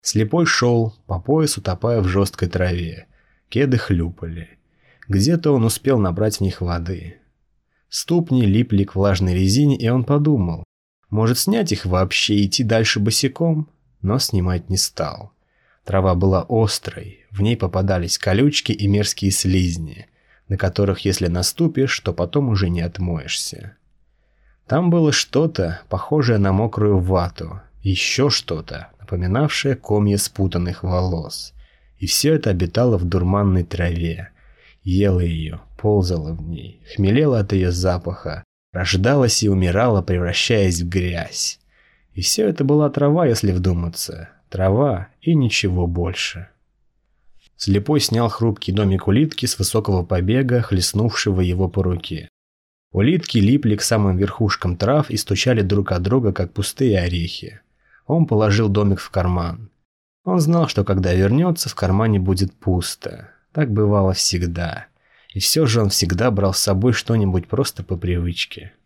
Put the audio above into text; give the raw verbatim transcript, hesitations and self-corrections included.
Слепой шел, по пояс утопая в жесткой траве. Кеды хлюпали. Где-то он успел набрать в них воды. Ступни липли к влажной резине, и он подумал, может снять их вообще и идти дальше босиком, но снимать не стал. Трава была острой, в ней попадались колючки и мерзкие слизни, на которых, если наступишь, то потом уже не отмоешься. Там было что-то, похожее на мокрую вату, еще что-то, напоминавшее комья спутанных волос. И все это обитало в дурманной траве. Ела ее, ползала в ней, хмелела от ее запаха, рождалась и умирала, превращаясь в грязь. И все это была трава, если вдуматься. Трава и ничего больше. Слепой снял хрупкий домик улитки с высокого побега, хлестнувшего его по руке. Улитки липли к самым верхушкам трав и стучали друг от друга, как пустые орехи. Он положил домик в карман. Он знал, что когда вернется, в кармане будет пусто. Так бывало всегда. И все же он всегда брал с собой что-нибудь просто по привычке.